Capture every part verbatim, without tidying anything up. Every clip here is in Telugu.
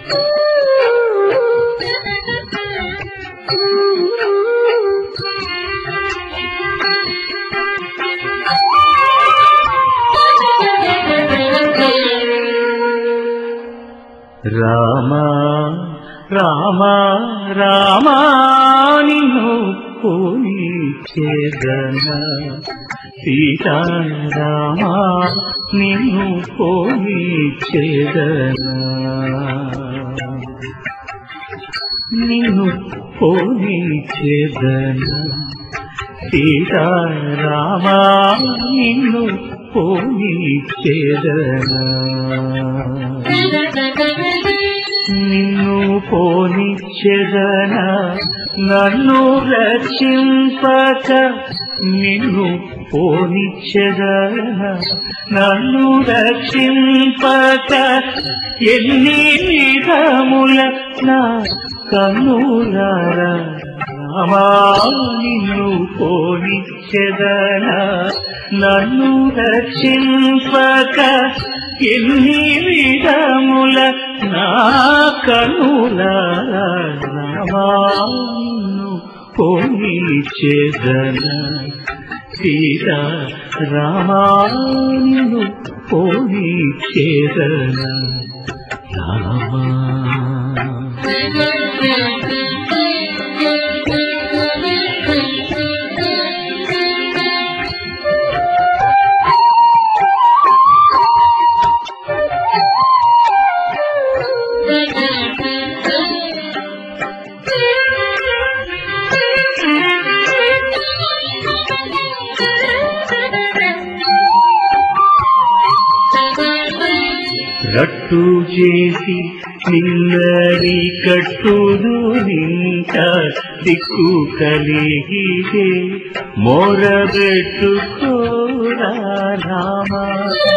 రామ రామ రామ నిన్ను పోనిచేదన సీతారామ నిన్ను పోనిచేదన నిన్ను పోనిచేదన సీతారామ నిన్ను పోనిచేదన నిన్ను పోనిచ్చెదన నన్ను రక్షింపక నిన్ను పోనిచ్చెదన నన్ను రక్షింపక ఎన్ని విధముల నా కన్నులారా రామా నిన్ను పోనిచ్చెదన నన్ను రక్షింపక ఎన్ని విధముల నా కన్నులారా రామా నిన్ను పోనిచ్చెదన సీతా రామా నిన్ను పోనిచ్చెదన రామా రట్టు చేసి నిన్నరి కట్టుదు నింక దిక్కు కలిగితే మొరబెట్టుకోరా రామా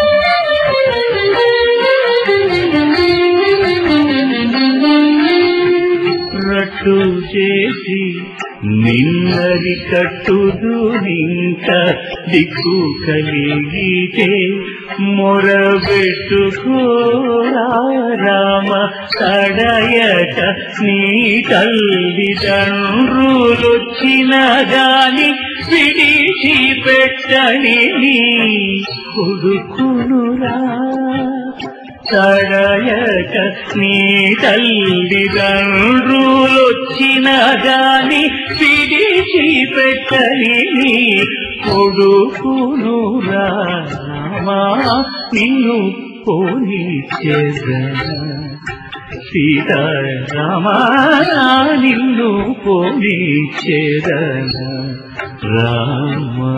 రట్టు చేసి నిన్నరి కట్టుదు నింక దిక్కు కలిగితే మొరబెట్టుకోరా రామ తడయక నీ తల్లిదండ్రులొచ్చిన గాని విడిచి పెట్టని నీ కొడుకునురా తడయక నీ తల్లిదండ్రులొచ్చిన గాని విడిచి పెట్టని నీ కొడుకునురా రామా నిన్ను పోనిచ్చెదన సీతారామా నిన్ను పోనిచ్చెదన రామా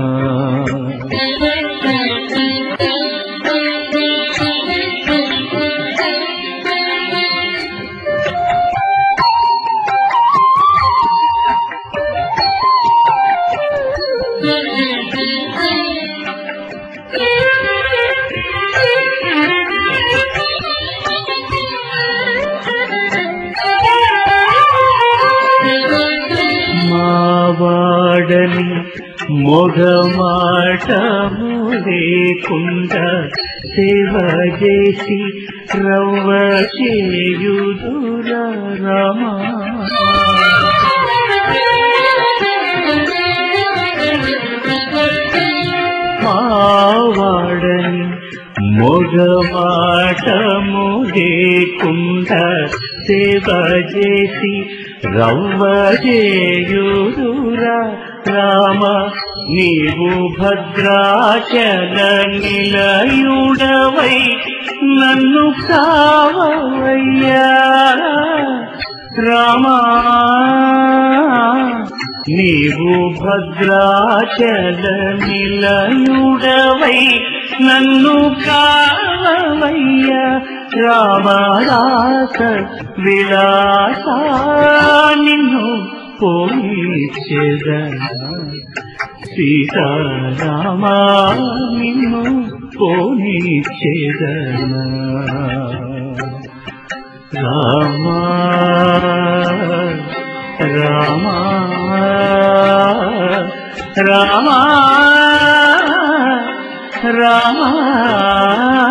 మావాడని మొగమాటము లేకుండా సేవ చేసి రవ్వ చేయుదురా రామా మావాడని మొగమాటము లేకుండా సేవ చేసి రవ్వ చేయుదురా రామ నీవు భద్రాచల నిలయుడవై నన్ను కావయ్యా రామా నీవు భద్రాచల నిలయుడవై నన్ను కావయ్యా రామదాస విలాస నిన్ను పోనిచ్చెదన సీతారామా నిన్ను పోనిచ్చెదన రామా రామా రామా రామా